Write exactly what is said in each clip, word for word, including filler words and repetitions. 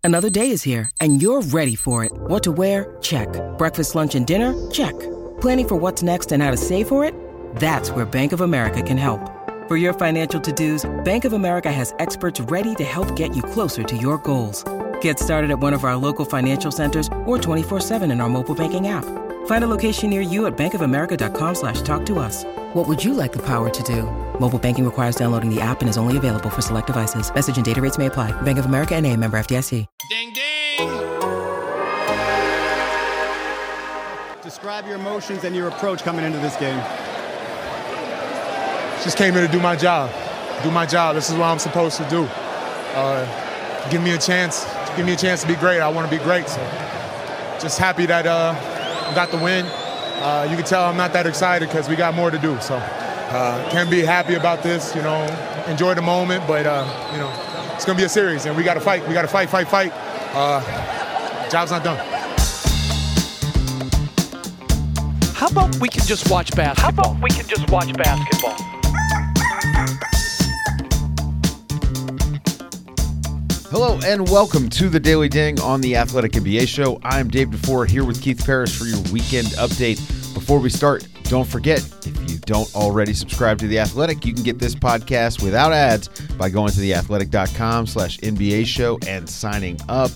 Another day is here, and you're ready for it. What to wear? Check. Breakfast, lunch, and dinner? Check. Planning for what's next and how to save for it? That's where Bank of America can help. For your financial to-dos, Bank of America has experts ready to help get you closer to your goals. Get started at one of our local financial centers or twenty-four seven in our mobile banking app. Find a location near you at bankofamerica.com slash talk to us. What would you like the power to do? Mobile banking requires downloading the app and is only available for select devices. Message and data rates may apply. Bank of America N A, member F D I C. Ding, ding! Describe your emotions and your approach coming into this game. Just came here to do my job. Do my job. This is what I'm supposed to do. Uh, give me a chance. Give me a chance to be great. I want to be great. So just happy that uh, I got the win. Uh, you can tell I'm not that excited because we got more to do. So uh, can't be happy about this. You know, enjoy the moment, but uh, you know, it's gonna be a series, and we got to fight. We got to fight, fight, fight. Uh, job's not done. How about we can just watch basketball? How about we can just watch basketball? Hello and welcome to the Daily Ding on the Athletic N B A Show. I'm Dave DeFore here with Keith Parrish for your weekend update. Before we start, don't forget, if you don't already subscribe to The Athletic, you can get this podcast without ads by going to theathletic.com slash NBA show and signing up.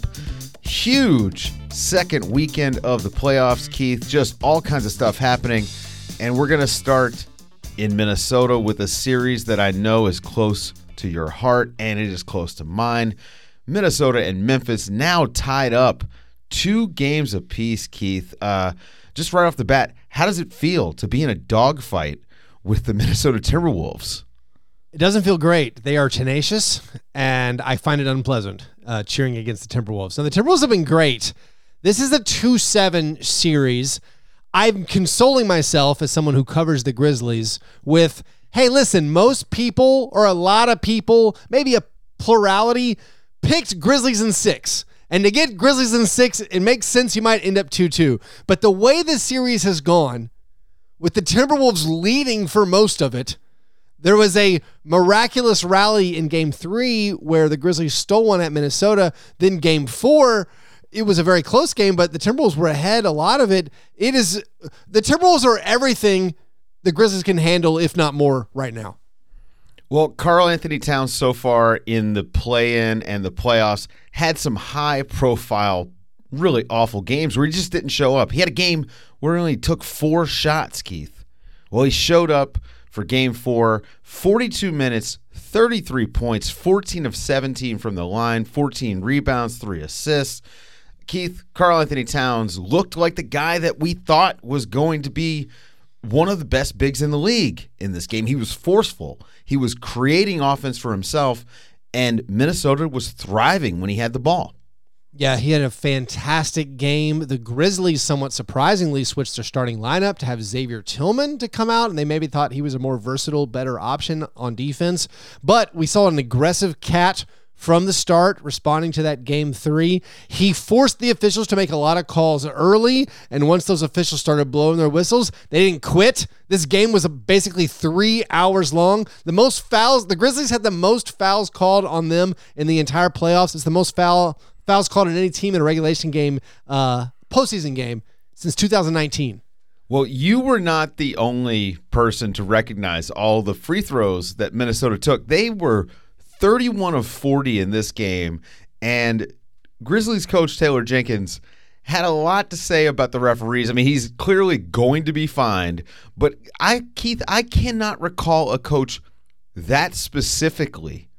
Huge second weekend of the playoffs, Keith. Just all kinds of stuff happening. And we're going to start in Minnesota with a series that I know is close to your heart, and it is close to mine. Minnesota and Memphis now tied up two games apiece, Keith. Uh, just right off the bat, how does it feel to be in a dogfight with the Minnesota Timberwolves? It doesn't feel great. They are tenacious, and I find it unpleasant uh, cheering against the Timberwolves. Now, the Timberwolves have been great. This is a two seven series. I'm consoling myself as someone who covers the Grizzlies with, hey, listen, most people, or a lot of people, maybe a plurality, picked Grizzlies in six. And to get Grizzlies in six, it makes sense you might end up two two. But the way this series has gone, with the Timberwolves leading for most of it, there was a miraculous rally in game three where the Grizzlies stole one at Minnesota. Then game four, it was a very close game, but the Timberwolves were ahead a lot of it. It is, the Timberwolves are everything the Grizzlies can handle, if not more, right now. Well, Karl-Anthony Towns so far in the play-in and the playoffs had some high-profile, really awful games where he just didn't show up. He had a game where he only took four shots, Keith. Well, he showed up for game four, forty-two minutes, thirty-three points, fourteen of seventeen from the line, fourteen rebounds, three assists. Keith, Karl-Anthony Towns looked like the guy that we thought was going to be one of the best bigs in the league in this game. He was forceful. He was creating offense for himself, and Minnesota was thriving when he had the ball. Yeah, he had a fantastic game. The Grizzlies, somewhat surprisingly, switched their starting lineup to have Xavier Tillman to come out, and they maybe thought he was a more versatile, better option on defense. But we saw an aggressive Cat from the start, responding to that game three. He forced the officials to make a lot of calls early, and once those officials started blowing their whistles, they didn't quit. This game was basically three hours long. The most fouls, the Grizzlies had the most fouls called on them in the entire playoffs. It's the most foul fouls called in any team in a regulation game, uh, postseason game, since two thousand nineteen. Well, you were not the only person to recognize all the free throws that Minnesota took. They were thirty-one of forty in this game, and Grizzlies coach Taylor Jenkins had a lot to say about the referees. I mean, he's clearly going to be fined, but I, Keith, I cannot recall a coach that specifically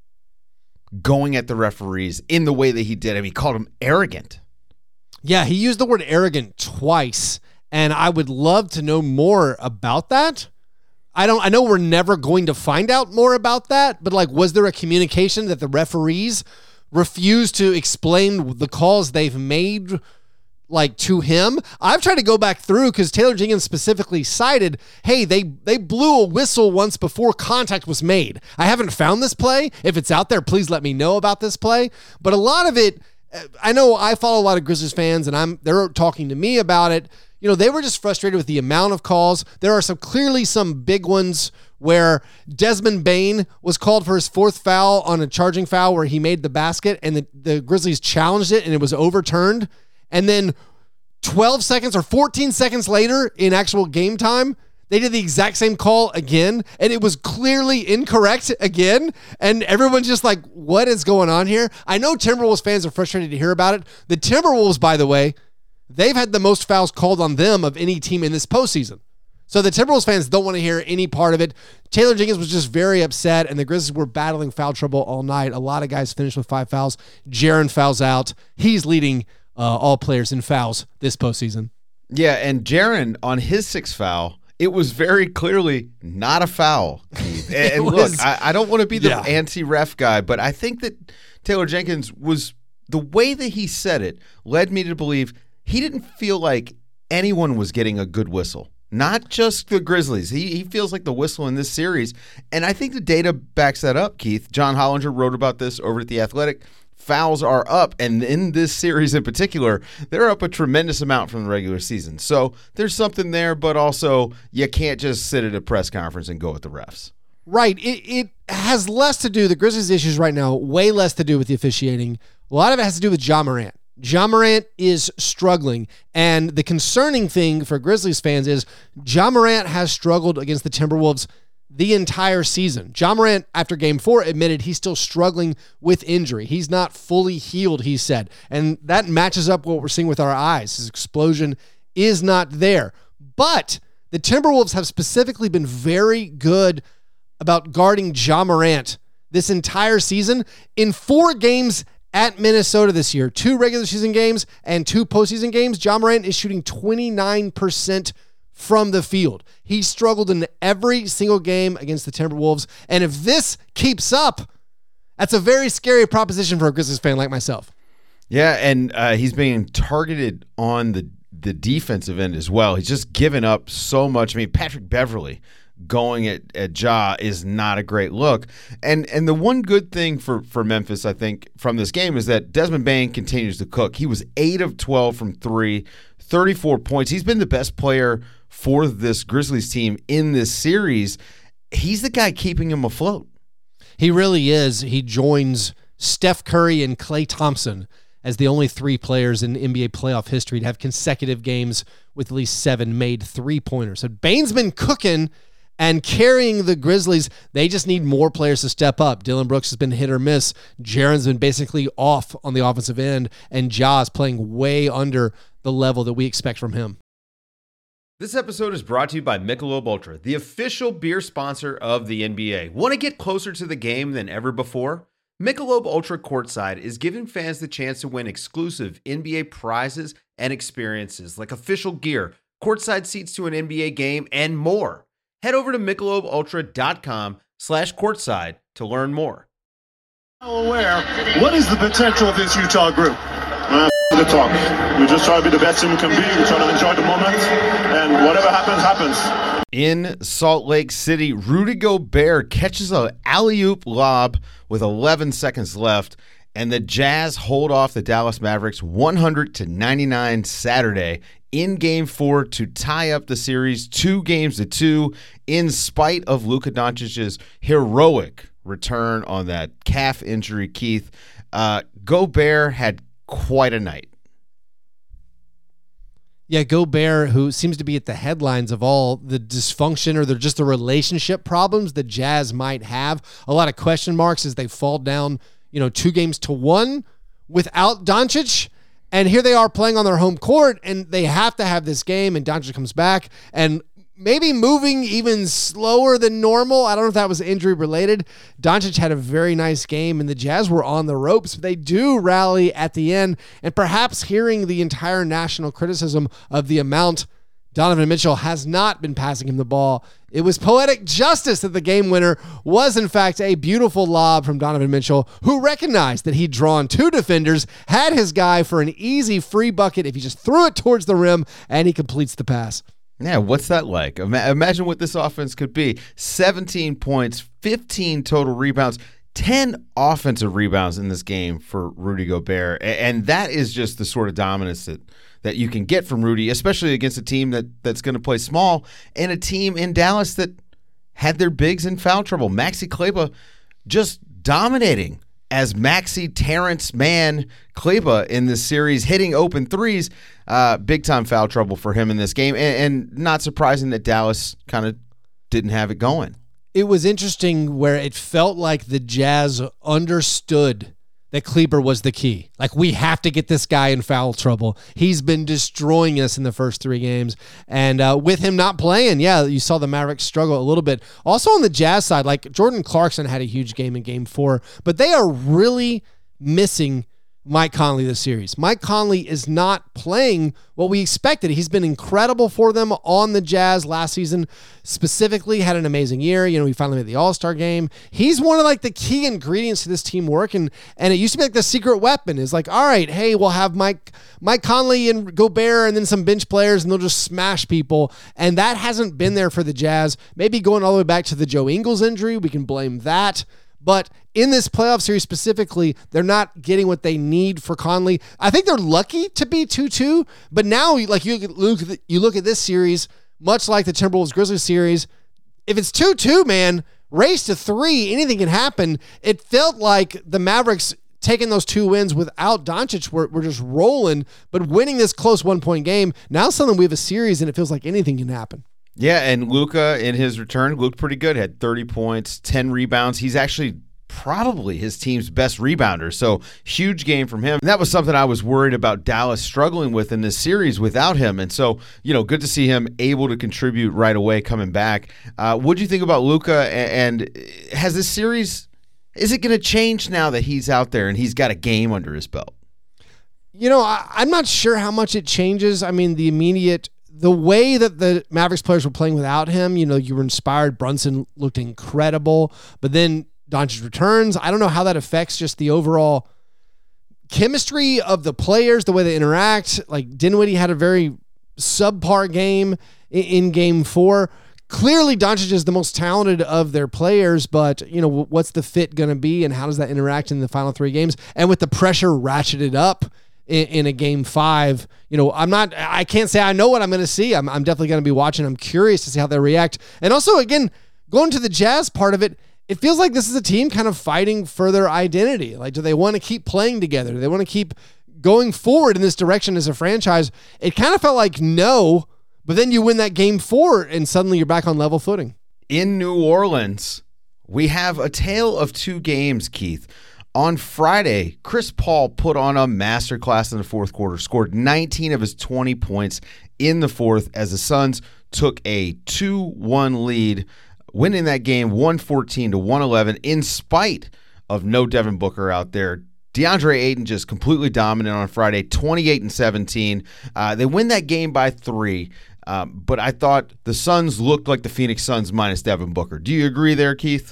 going at the referees in the way that he did. I mean, he called them arrogant. Yeah, he used the word arrogant twice, and I would love to know more about that. I don't. I know we're never going to find out more about that, but like, was there a communication that the referees refused to explain the calls they've made, like, to him? I've tried to go back through because Taylor Jenkins specifically cited, hey, they they blew a whistle once before contact was made. I haven't found this play. If it's out there, please let me know about this play. But a lot of it, I know I follow a lot of Grizzlies fans, and I'm they're talking to me about it. you know, they were just frustrated with the amount of calls. There are some clearly some big ones where Desmond Bane was called for his fourth foul on a charging foul where he made the basket and the, the Grizzlies challenged it and it was overturned. And then twelve seconds or fourteen seconds later in actual game time, they did the exact same call again, and it was clearly incorrect again, and everyone's just like, what is going on here? I know Timberwolves fans are frustrated to hear about it. The Timberwolves, by the way, they've had the most fouls called on them of any team in this postseason. So the Timberwolves fans don't want to hear any part of it. Taylor Jenkins was just very upset, and the Grizzlies were battling foul trouble all night. A lot of guys finished with five fouls. Jaren fouls out. He's leading uh, all players in fouls this postseason. Yeah, and Jaren, on his sixth foul, it was very clearly not a foul. And, and was, look, I, I don't want to be the yeah. anti-ref guy, but I think that Taylor Jenkins was, the way that he said it led me to believe he didn't feel like anyone was getting a good whistle. Not just the Grizzlies. He he feels like the whistle in this series. And I think the data backs that up, Keith. John Hollinger wrote about this over at The Athletic. Fouls are up, and in this series in particular, they're up a tremendous amount from the regular season. So there's something there, but also you can't just sit at a press conference and go with the refs. Right. It, it has less to do, the Grizzlies' issues right now, way less to do with the officiating. A lot of it has to do with Ja Morant. Ja Morant is struggling, and the concerning thing for Grizzlies fans is Ja Morant has struggled against the Timberwolves the entire season. Ja Morant, after game four, admitted he's still struggling with injury. He's not fully healed, he said, and that matches up what we're seeing with our eyes. His explosion is not there, but the Timberwolves have specifically been very good about guarding Ja Morant this entire season. In four games at Minnesota this year, two regular season games and two postseason games, Ja Morant is shooting twenty-nine percent from the field. He struggled in every single game against the Timberwolves, and if this keeps up, that's a very scary proposition for a Grizzlies fan like myself. Yeah, and uh, he's being targeted on the, the defensive end as well. He's just given up so much. I mean, Patrick Beverley going at, at Ja is not a great look. And and the one good thing for, for Memphis, I think, from this game is that Desmond Bane continues to cook. He was eight of twelve from three, thirty-four points. He's been the best player for this Grizzlies team in this series. He's the guy keeping him afloat. He really is. He joins Steph Curry and Klay Thompson as the only three players in N B A playoff history to have consecutive games with at least seven made three-pointers. So Bane's been cooking and carrying the Grizzlies. They just need more players to step up. Dillon Brooks has been hit or miss. Jaren's been basically off on the offensive end, and Ja is playing way under the level that we expect from him. This episode is brought to you by Michelob Ultra, the official beer sponsor of the N B A. Want to get closer to the game than ever before? Michelob Ultra Courtside is giving fans the chance to win exclusive N B A prizes and experiences like official gear, courtside seats to an N B A game, and more. Head over to michelobultra.com slash courtside to learn more. Aware, what is the potential of this Utah group? Uh, the talk. We just try to be the best team we can be. We try to enjoy the moment, and whatever happens, happens. In Salt Lake City, Rudy Gobert catches an alley-oop lob with eleven seconds left, and the Jazz hold off the Dallas Mavericks one hundred to ninety-nine Saturday in Game Four to tie up the series two games to two, in spite of Luka Doncic's heroic return on that calf injury. Keith, uh, Gobert had quite a night. Yeah, Gobert, who seems to be at the headlines of all the dysfunction or the, just the relationship problems the Jazz might have. A lot of question marks as they fall down, you know, two games to one without Doncic. And here they are playing on their home court, and they have to have this game, and Doncic comes back and maybe moving even slower than normal. I don't know if that was injury related. Doncic had a very nice game, and the Jazz were on the ropes. But they do rally at the end, and perhaps hearing the entire national criticism of the amount Donovan Mitchell has not been passing him the ball, it was poetic justice that the game winner was, in fact, a beautiful lob from Donovan Mitchell, who recognized that he'd drawn two defenders, had his guy for an easy free bucket if he just threw it towards the rim, and he completes the pass. Yeah, what's that like? Ima- imagine what this offense could be. seventeen points, fifteen total rebounds, ten offensive rebounds in this game for Rudy Gobert. And that is just the sort of dominance that, that you can get from Rudy, especially against a team that, that's going to play small and a team in Dallas that had their bigs in foul trouble. Maxi Kleber just dominating as Maxi Terrence Mann Kleber in this series, hitting open threes. Uh, big-time foul trouble for him in this game. And, and not surprising that Dallas kind of didn't have it going. It was interesting where it felt like the Jazz understood that Kleber was the key. Like, we have to get this guy in foul trouble. He's been destroying us in the first three games. And uh, with him not playing, yeah, you saw the Mavericks struggle a little bit. Also on the Jazz side, like Jordan Clarkson had a huge game in game four, but they are really missing Mike Conley this series. Mike Conley is not playing what we expected. He's been incredible for them on the Jazz last season. Specifically, had an amazing year. You know, he finally made the All-Star game. He's one of like the key ingredients to this team working. And it used to be like the secret weapon is like, all right, hey, we'll have Mike Mike Conley and Gobert and then some bench players and they'll just smash people. And that hasn't been there for the Jazz. Maybe going all the way back to the Joe Ingles injury, we can blame that. But in this playoff series specifically, they're not getting what they need for Conley. I think they're lucky to be two two, but now, like you look, you look at this series, much like the Timberwolves-Grizzlies series, if it's two two, man, race to three, anything can happen. It felt like the Mavericks taking those two wins without Doncic were, were just rolling, but winning this close one-point game, now suddenly we have a series and it feels like anything can happen. Yeah, and Luka in his return looked pretty good. Had thirty points, ten rebounds. He's actually probably his team's best rebounder. So huge game from him. And that was something I was worried about Dallas struggling with in this series without him. And so, you know, good to see him able to contribute right away coming back. Uh, what do you think about Luka? And has this series, is it going to change now that he's out there and he's got a game under his belt? You know, I, I'm not sure how much it changes. I mean, the immediate The way that the Mavericks players were playing without him, you know, you were inspired. Brunson looked incredible, but then Doncic returns. I don't know how that affects just the overall chemistry of the players, the way they interact. Like Dinwiddie had a very subpar game in, in game four. Clearly, Doncic is the most talented of their players, but, you know, what's the fit going to be and how does that interact in the final three games? And with the pressure ratcheted up in, in a game five, you know, I'm not, I can't say I know what I'm going to see. I'm, I'm definitely going to be watching. I'm curious to see how they react. And also, again, going to the Jazz part of it, it feels like this is a team kind of fighting for their identity. Like, do they want to keep playing together? Do they want to keep going forward in this direction as a franchise? It kind of felt like no, but then you win that game four and suddenly you're back on level footing. In New Orleans, we have a tale of two games, Keith. On Friday, Chris Paul put on a masterclass in the fourth quarter, scored nineteen of his twenty points in the fourth as the Suns took a two one lead, winning that game one fourteen to one eleven in spite of no Devin Booker out there. DeAndre Ayton just completely dominant on Friday, twenty-eight and seventeen. Uh, they win that game by three, um, but I thought the Suns looked like the Phoenix Suns minus Devin Booker. Do you agree there, Keith?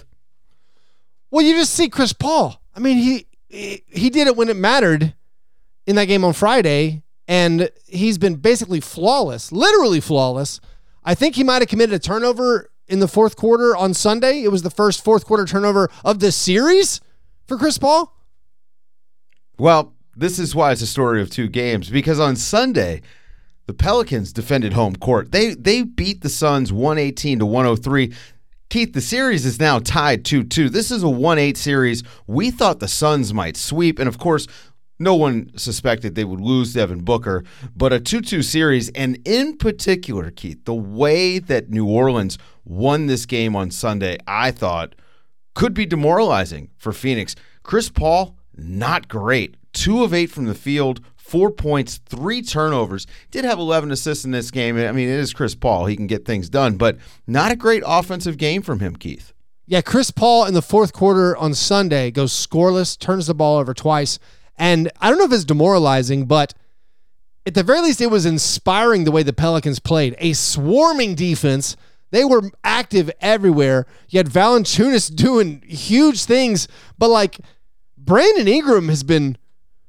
Well, you just see Chris Paul. I mean, he he did it when it mattered in that game on Friday, and he's been basically flawless, literally flawless. I think he might have committed a turnover in the fourth quarter on Sunday. It was the first fourth quarter turnover of the series for Chris Paul. Well, this is why it's a story of two games, because on Sunday, the Pelicans defended home court. They they beat the Suns one eighteen to one oh three. Keith, the series is now tied two two. This is a one eight series. We thought the Suns might sweep, and of course, no one suspected they would lose Devin Booker, but a two two series, and in particular, Keith, the way that New Orleans won this game on Sunday, I thought could be demoralizing for Phoenix. Chris Paul, not great. Two of eight from the field, four points, three turnovers. Did have eleven assists in this game. I mean, it is Chris Paul. He can get things done, but not a great offensive game from him, Keith. Yeah, Chris Paul in the fourth quarter on Sunday goes scoreless, turns the ball over twice. And I don't know if it's demoralizing, but at the very least, it was inspiring the way the Pelicans played. A swarming defense. They were active everywhere. You had Valanciunas doing huge things, but like Brandon Ingram has been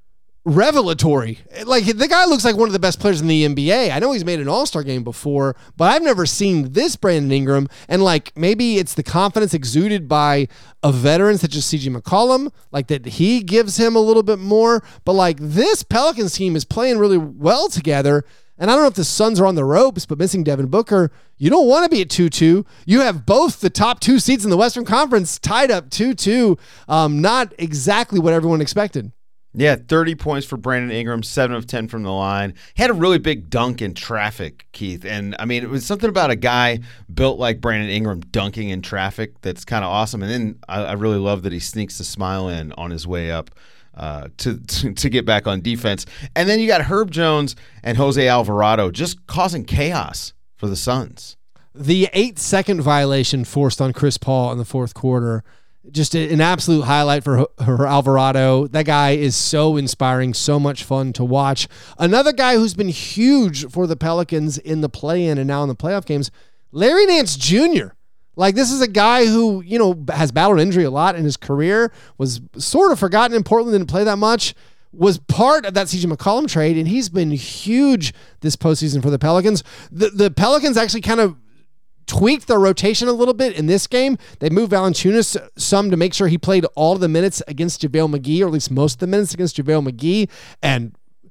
revelatory. Like, the guy looks like one of the best players in the N B A. I know he's made an all-star game before, but I've never seen this Brandon Ingram. And like, maybe it's the confidence exuded by a veteran such as C J McCollum, like that he gives him a little bit more. But like, this Pelicans team is playing really well together. And I don't know if the Suns are on the ropes, but missing Devin Booker, you don't want to be at two two. You have both the top two seeds in the Western Conference tied up two two. Um, not exactly what everyone expected. Yeah, thirty points for Brandon Ingram, seven of ten from the line. He had a really big dunk in traffic, Keith. And, I mean, it was something about a guy built like Brandon Ingram dunking in traffic that's kind of awesome. And then I, I really love that he sneaks the smile in on his way up uh, to, to to get back on defense. And then you got Herb Jones and Jose Alvarado just causing chaos for the Suns. The eight-second violation forced on Chris Paul in the fourth quarter, just an absolute highlight for, for Alvarado. That guy is so inspiring, so much fun to watch. Another guy who's been huge for the Pelicans in the play-in and now in the playoff games, Larry Nance Junior Like, this is a guy who, you know, has battled injury a lot in his career, was sort of forgotten in Portland, didn't play that much, was part of that C J McCollum trade, and he's been huge this postseason for the Pelicans. The, the Pelicans actually kind of tweaked their rotation a little bit in this game. They moved Valanciunas some to make sure he played all of the minutes against JaVale McGee, or at least most of the minutes against JaVale McGee, and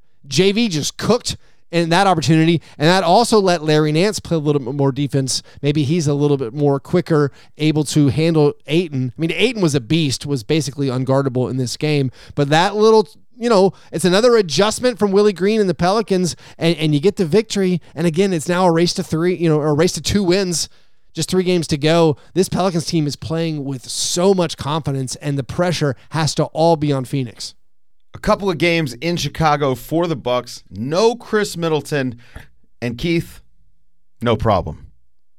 J V just cooked in that opportunity, and that also let Larry Nance play a little bit more defense. Maybe he's a little bit more quicker, able to handle Ayton. I mean, Ayton was a beast, was basically unguardable in this game, but that little, you know, it's another adjustment from Willie Green and the Pelicans, and, and you get the victory. And again, it's now a race to three, you know, or a race to two wins, just three games to go. This Pelicans team is playing with so much confidence, and the pressure has to all be on Phoenix. A couple of games in Chicago for the Bucks. No Chris Middleton. And Keith, no problem.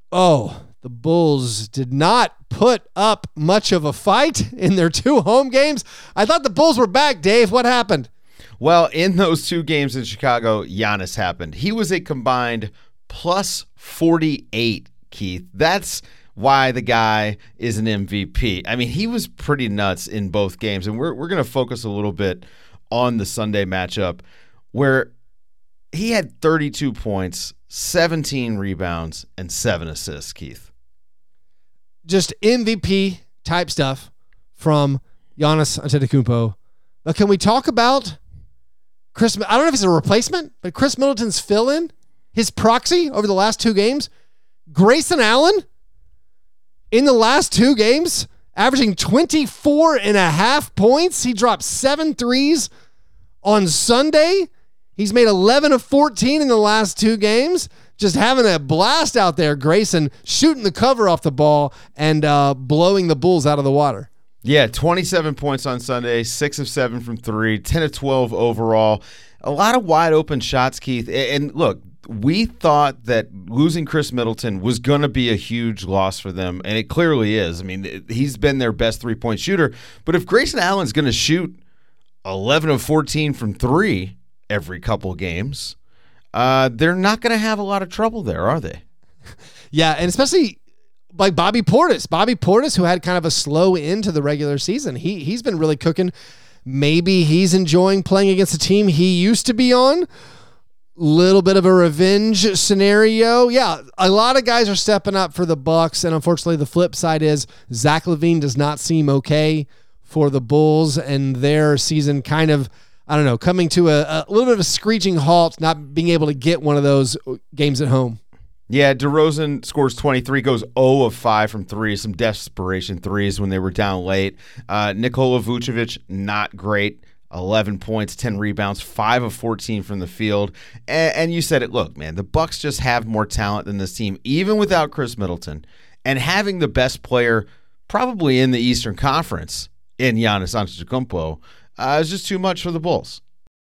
Oh, the Bulls did not put up much of a fight in their two home games. I thought the Bulls were back, Dave. What happened? Well, in those two games in Chicago, Giannis happened. He was a combined plus forty-eight, Keith. That's why the guy is an M V P. I mean, he was pretty nuts in both games, and we're we're going to focus a little bit on the Sunday matchup, where he had thirty-two points, seventeen rebounds, and seven assists, Keith. Just M V P type stuff from Giannis Antetokounmpo. Now, can we talk about Chris? I don't know if it's a replacement, but Chris Middleton's fill-in, his proxy over the last two games, Grayson Allen, in the last two games, averaging twenty-four and a half points. He dropped seven threes on Sunday. He's made eleven of fourteen in the last two games. Just having a blast out there, Grayson, shooting the cover off the ball and uh, blowing the Bulls out of the water. Yeah, twenty-seven points on Sunday, six of seven from three, ten of twelve overall. A lot of wide open shots, Keith. And look, we thought that losing Chris Middleton was going to be a huge loss for them, and it clearly is. I mean, he's been their best three-point shooter. But if Grayson Allen's going to shoot eleven of fourteen from three every couple games, uh, they're not going to have a lot of trouble there, are they? Yeah, and especially like Bobby Portis. Bobby Portis, who had kind of a slow end to the regular season. He, he's been really cooking. Maybe he's enjoying playing against a team he used to be on. Little bit of a revenge scenario. Yeah, a lot of guys are stepping up for the Bucks, and unfortunately the flip side is Zach LaVine does not seem okay for the Bulls, and their season kind of, I don't know, coming to a, a little bit of a screeching halt, not being able to get one of those games at home. Yeah, DeRozan scores twenty-three, goes zero of five from three, some desperation threes when they were down late. Uh, Nikola Vucevic, not great. eleven points, ten rebounds, five of fourteen from the field. And, and you said it, look, man, the Bucks just have more talent than this team, even without Chris Middleton. And having the best player probably in the Eastern Conference in Giannis Antetokounmpo uh, is just too much for the Bulls.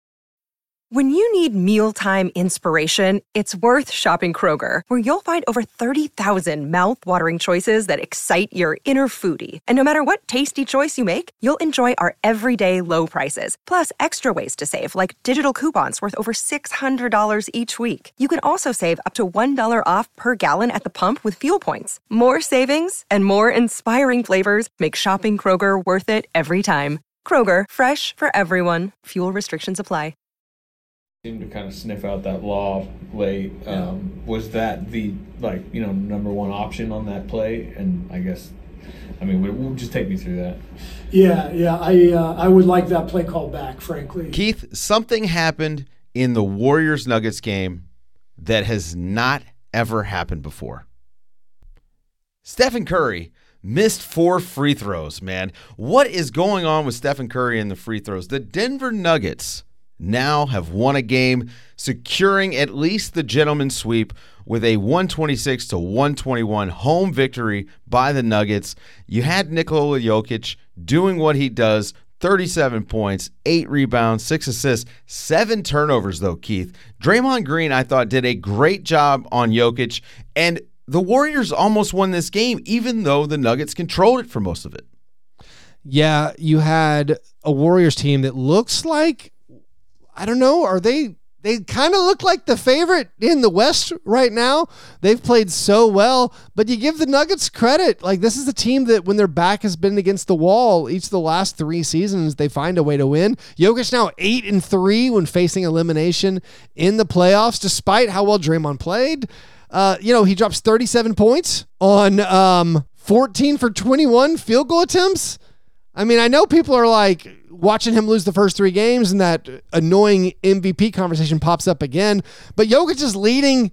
When you need mealtime inspiration, it's worth shopping Kroger, where you'll find over thirty thousand mouth-watering choices that excite your inner foodie. And no matter what tasty choice you make, you'll enjoy our everyday low prices, plus extra ways to save, like digital coupons worth over six hundred dollars each week. You can also save up to one dollar off per gallon at the pump with fuel points. More savings and more inspiring flavors make shopping Kroger worth it every time. Kroger, fresh for everyone. Fuel restrictions apply. Seemed to kind of sniff out that law late. Um, was that the, like, you know, number one option on that play? And I guess, I mean, we'll just take me through that. Yeah, yeah, I uh, I would like that play call back, frankly. Keith, something happened in the Warriors-Nuggets game that has not ever happened before. Stephen Curry missed four free throws, man. What is going on with Stephen Curry and the free throws? The Denver Nuggets now have won a game, securing at least the gentleman's sweep with a one twenty-six to one twenty-one home victory by the Nuggets. You had Nikola Jokic doing what he does, thirty-seven points, eight rebounds, six assists, seven turnovers, though, Keith. Draymond Green, I thought, did a great job on Jokic, and the Warriors almost won this game, even though the Nuggets controlled it for most of it. Yeah, you had a Warriors team that looks like, I don't know, are they, they kind of look like the favorite in the West right now. They've played so well, but you give the Nuggets credit. Like, this is a team that when their back has been against the wall each of the last three seasons, they find a way to win. Jokic now eight and three when facing elimination in the playoffs, despite how well Draymond played. Uh, you know, he drops thirty-seven points on um, fourteen for twenty-one field goal attempts. I mean, I know people are like watching him lose the first three games and that annoying M V P conversation pops up again, but Jokic is leading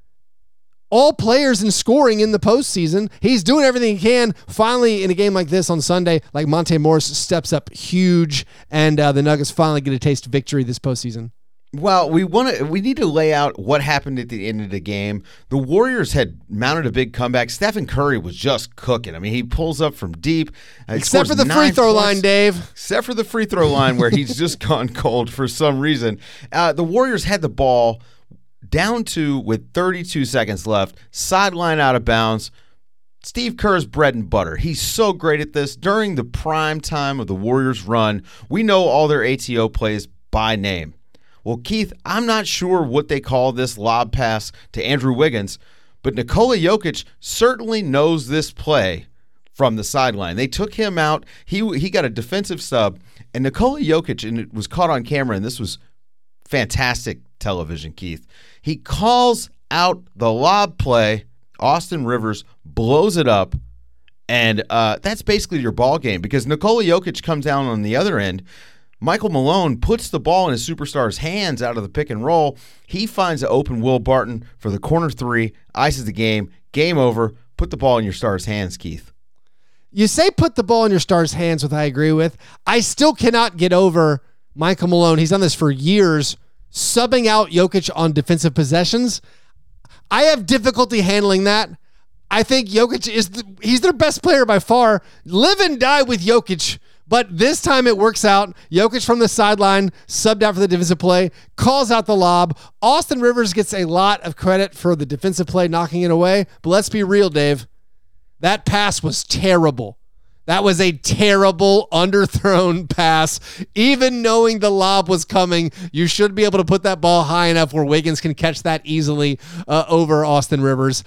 all players in scoring in the postseason. He's doing everything he can. Finally, in a game like this on Sunday, like Monte Morris steps up huge, and uh, the Nuggets finally get a taste of victory this postseason. Well, we want to. We need to lay out what happened at the end of the game. The Warriors had mounted a big comeback. Stephen Curry was just cooking. I mean, he pulls up from deep. Uh, Except for the free throw points. line, Dave. Except for the free throw line where he's just gone cold for some reason. Uh, the Warriors had the ball down to with thirty-two seconds left, sideline out of bounds. Steve Kerr's bread and butter. He's so great at this. During the prime time of the Warriors' run, we know all their A T O plays by name. Well, Keith, I'm not sure what they call this lob pass to Andrew Wiggins, but Nikola Jokic certainly knows this play from the sideline. They took him out. He he got a defensive sub, and Nikola Jokic, and it was caught on camera, and this was fantastic television, Keith. He calls out the lob play. Austin Rivers blows it up, and uh, that's basically your ball game because Nikola Jokic comes down on the other end. Michael Malone puts the ball in his superstar's hands out of the pick and roll. He finds an open Will Barton for the corner three, ices the game, game over. Put the ball in your star's hands, Keith. You say put the ball in your star's hands, which I agree with. I still cannot get over Michael Malone. He's done this for years, subbing out Jokic on defensive possessions. I have difficulty handling that. I think Jokic is the, he's their best player by far. Live and die with Jokic. But this time it works out. Jokic from the sideline, subbed out for the defensive play, calls out the lob. Austin Rivers gets a lot of credit for the defensive play, knocking it away. But let's be real, Dave. That pass was terrible. That was a terrible underthrown pass. Even knowing the lob was coming, you should be able to put that ball high enough where Wiggins can catch that easily uh, over Austin Rivers.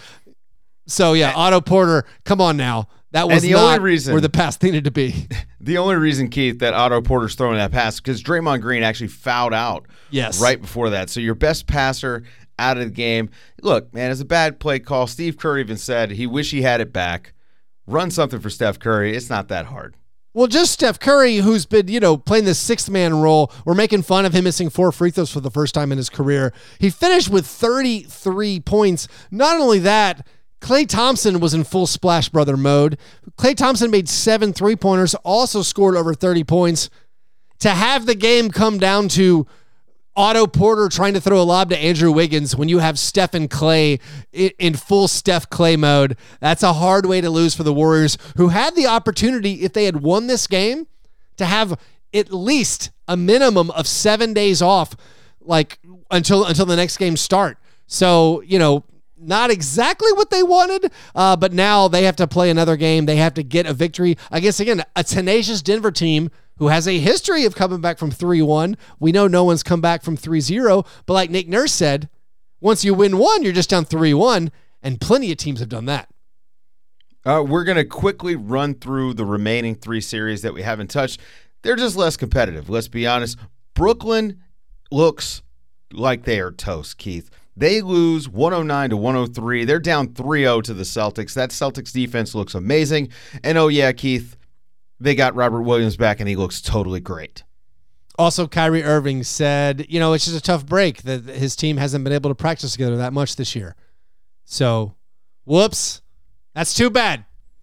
So, yeah, Otto Porter, come on now. That was the not only reason, where the pass needed to be. The only reason, Keith, that Otto Porter's throwing that pass because Draymond Green actually fouled out yes. right before that. So your best passer out of the game. Look, man, it's a bad play call. Steve Kerr even said he wish he had it back. Run something for Steph Curry. It's not that hard. Well, just Steph Curry, who's been, you know, playing this sixth-man role. We're making fun of him missing four free throws for the first time in his career. He finished with thirty-three points. Not only that, Klay Thompson was in full Splash Brother mode. Klay Thompson made seven three-pointers, also scored over thirty points. To have the game come down to Otto Porter trying to throw a lob to Andrew Wiggins when you have Steph and Klay in full Steph Klay mode, that's a hard way to lose for the Warriors, who had the opportunity, if they had won this game, to have at least a minimum of seven days off, like until until the next game start. So, you know, not exactly what they wanted, uh, but now they have to play another game. They have to get a victory against, again, a tenacious Denver team who has a history of coming back from three one. We know no one's come back from three zero, but like Nick Nurse said, once you win one, you're just down three one, and plenty of teams have done that. Uh, we're going to quickly run through the remaining three series that we haven't touched. they're just less competitive. Let's be honest. Brooklyn looks like they are toast, Keith. They lose one oh nine to one oh three. They're down three oh to the Celtics. That Celtics defense looks amazing. And oh yeah, Keith, they got Robert Williams back and he looks totally great. Also, Kyrie Irving said, you know, it's just a tough break that his team hasn't been able to practice together that much this year. So, whoops. That's too bad.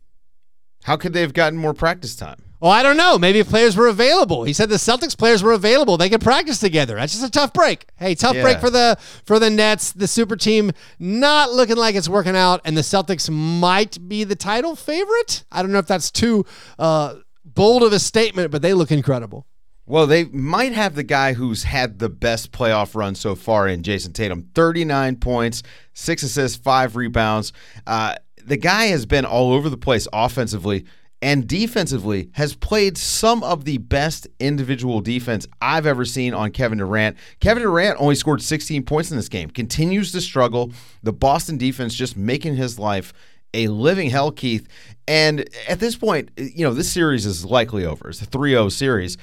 How could they have gotten more practice time? Well, I don't know. Maybe if players were available. He said the Celtics players were available. They could practice together. That's just a tough break. Hey, tough Yeah. break for the for the Nets. The super team not looking like it's working out, and the Celtics might be the title favorite. I don't know if that's too uh, bold of a statement, but they look incredible. Well, they might have the guy who's had the best playoff run so far in Jason Tatum. thirty-nine points, six assists, five rebounds. Uh, the guy has been all over the place offensively and defensively, has played some of the best individual defense I've ever seen on Kevin Durant. Kevin Durant only scored sixteen points in this game, continues to struggle. The Boston defense just making his life a living hell, Keith. And at this point, you know, this series is likely over. It's a three oh series.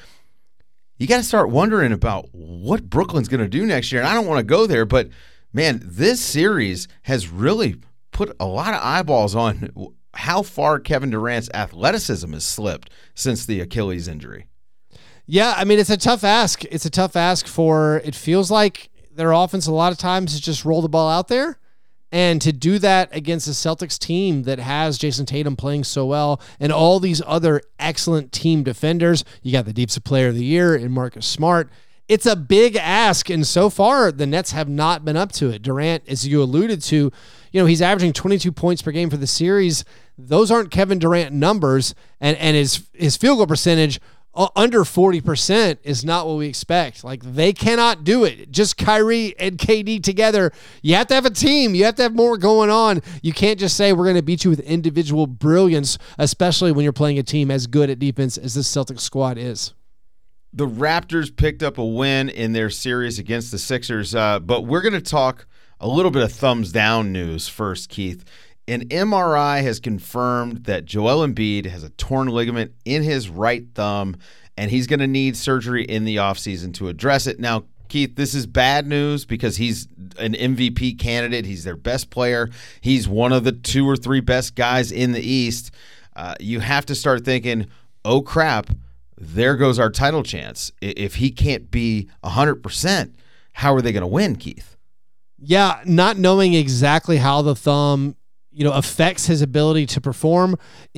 You got to start wondering about what Brooklyn's going to do next year. And I don't want to go there, but man, this series has really put a lot of eyeballs on how far Kevin Durant's athleticism has slipped since the Achilles injury. Yeah, I mean, it's a tough ask. It's a tough ask for, it feels like their offense a lot of times is just roll the ball out there. And to do that against a Celtics team that has Jason Tatum playing so well and all these other excellent team defenders, you got the Defensive Player of the Year in Marcus Smart. It's a big ask, and so far the Nets have not been up to it. Durant, as you alluded to, you know, he's averaging twenty-two points per game for the series. Those aren't Kevin Durant numbers, and and his his field goal percentage under forty percent is not what we expect. Like, they cannot do it. Just Kyrie and K D together. You have to have a team. You have to have more going on. You can't just say we're going to beat you with individual brilliance, especially when you're playing a team as good at defense as this Celtics squad is. The Raptors picked up a win in their series against the Sixers, uh, but we're going to talk a little bit of thumbs down news first, Keith. An M R I has confirmed that Joel Embiid has a torn ligament in his right thumb, and he's going to need surgery in the offseason to address it. Now, Keith, this is bad news because he's an M V P candidate. He's their best player. He's one of the two or three best guys in the East. Uh, you have to start thinking, oh, crap, there goes our title chance. If he can't be one hundred percent, how are they going to win, Keith? Yeah, not knowing exactly how the thumb, you know, affects his ability to perform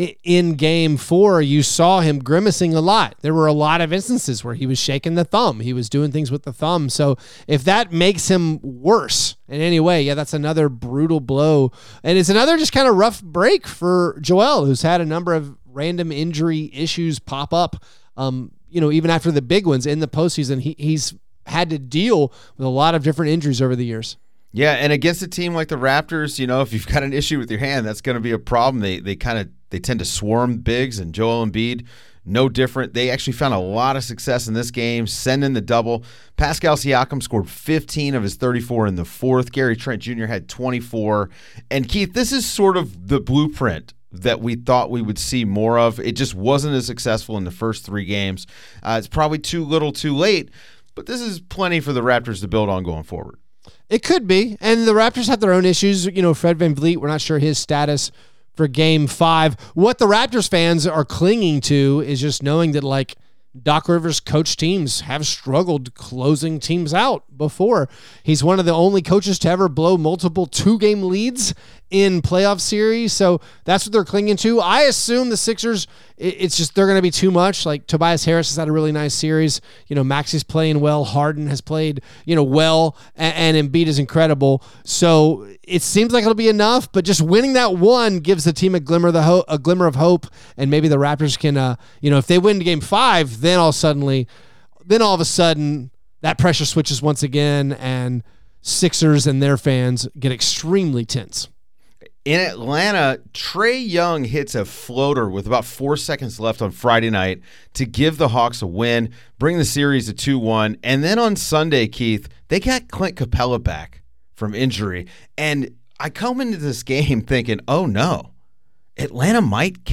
in game four. You saw him grimacing a lot. There were a lot of instances where he was shaking the thumb. He was doing things with the thumb. So if that makes him worse in any way, yeah, that's another brutal blow. And it's another just kind of rough break for Joel, who's had a number of random injury issues pop up. Um, you know, even after the big ones in the postseason, he, he's had to deal with a lot of different injuries over the years. Yeah, and against a team like the Raptors, you know, if you've got an issue with your hand, that's going to be a problem. They they kind of they tend to swarm bigs, and Joel Embiid, no different. They actually found a lot of success in this game, sending the double. Pascal Siakam scored fifteen of his thirty-four in the fourth. Gary Trent Junior had twenty-four. And Keith, this is sort of the blueprint that we thought we would see more of. It just wasn't as successful in the first three games. Uh, it's probably too little too late, but this is plenty for the Raptors to build on going forward. It could be. And the Raptors have their own issues. You know, Fred VanVleet, we're not sure his status for game five. What the Raptors fans are clinging to is just knowing that, like, Doc Rivers coach teams have struggled closing teams out before. He's one of the only coaches to ever blow multiple two-game leads in playoff series, so that's what they're clinging to. I assume the Sixers, it's just they're going to be too much. Like, Tobias Harris has had a really nice series. You know, Maxi's playing well. Harden has played, you know, well, and, and Embiid is incredible. So it seems like it'll be enough, but just winning that one gives the team a glimmer of the ho- a glimmer of hope, and maybe the Raptors can, uh, you know, if they win game five, then all suddenly, then all of a sudden that pressure switches once again, and Sixers and their fans get extremely tense. In Atlanta, Trae Young hits a floater with about four seconds left on Friday night to give the Hawks a win, bring the series to two one. And then on Sunday, Keith, they got Clint Capella back from injury. And I come into this game thinking, oh no, Atlanta might catch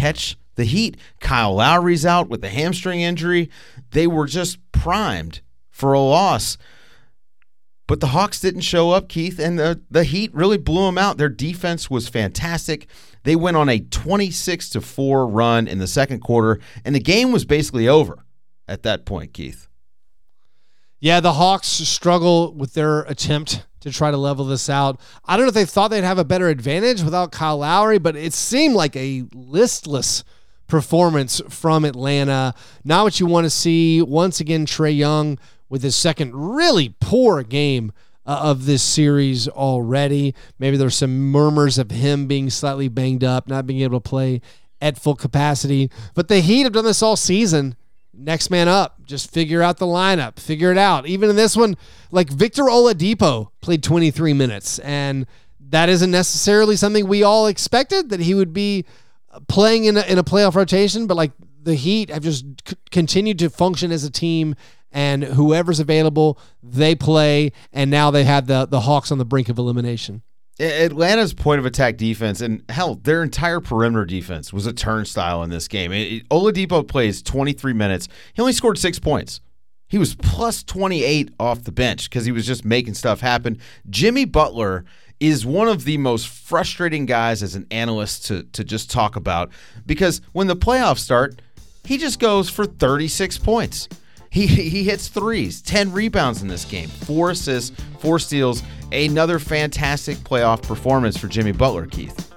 The Heat, Kyle Lowry's out with a hamstring injury. They were just primed for a loss. But the Hawks didn't show up, Keith, and the, the Heat really blew them out. Their defense was fantastic. They went on a twenty-six to four run in the second quarter, and the game was basically over at that point, Keith. Yeah, the Hawks struggle with their attempt to try to level this out. I don't know if they thought they'd have a better advantage without Kyle Lowry, but it seemed like a listless performance from Atlanta. Not what you want to see. Once again, Trae Young with his second really poor game uh, of this series already. Maybe there's some murmurs of him being slightly banged up, not being able to play at full capacity. But the Heat have done this all season. Next man up. Just figure out the lineup. Figure it out. Even in this one, like Victor Oladipo played twenty-three minutes, and that isn't necessarily something we all expected, that he would be playing in a, in a playoff rotation, but like the Heat have just c- continued to function as a team, and whoever's available, they play, and now they have the, the Hawks on the brink of elimination. Atlanta's point of attack defense, and hell, their entire perimeter defense was a turnstile in this game. It, it, Oladipo plays twenty-three minutes. He only scored six points. He was plus twenty-eight off the bench because he was just making stuff happen. Jimmy Butler is one of the most frustrating guys as an analyst to, to just talk about, because when the playoffs start, he just goes for thirty-six points. He he hits threes, ten rebounds in this game, four assists, four steals, another fantastic playoff performance for Jimmy Butler, Keith.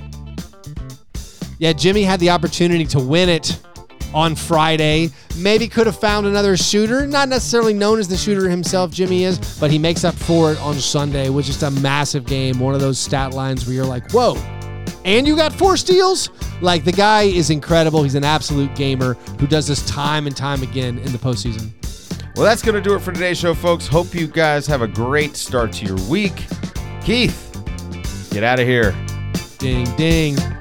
Yeah, Jimmy had the opportunity to win it on Friday. Maybe could have found another shooter, not necessarily known as the shooter himself, Jimmy is, but he makes up for it on Sunday with just a massive game, one of those stat lines where you're like, whoa, and you got four steals? Like, the guy is incredible. He's an absolute gamer who does this time and time again in the postseason. Well, that's going to do it for today's show, folks. Hope you guys have a great start to your week. Keith, get out of here. Ding, ding.